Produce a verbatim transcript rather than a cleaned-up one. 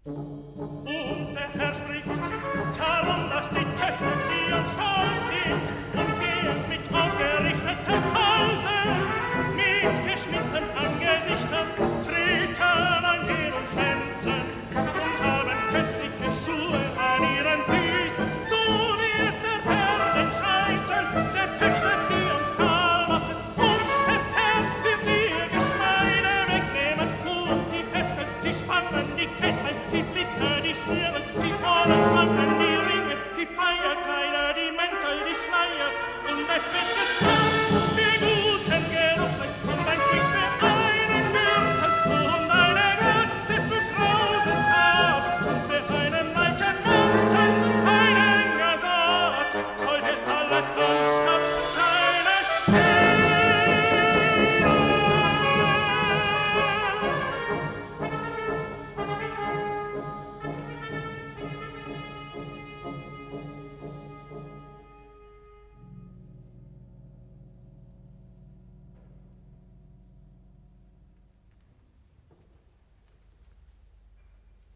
Und der Herr spricht darum, dass die Töchter ziehen stolz sind und gehen mit aufgerichteten Halsen, mit geschminkten Angesichtern, treten einher und schwänzen und haben köstliche Schuhe an ihren Füßen. So wird der Herr den Scheiten der Töchter ziehens kahl machen und der Herr wird ihr Geschmeide wegnehmen und die Hefte, die Spangen, die Ketten, die Flitter, die Schnüre, die Ohrenspangen, die Ringe, die Feierkleider, die Mäntel, die Schleier und es wird geschlagen.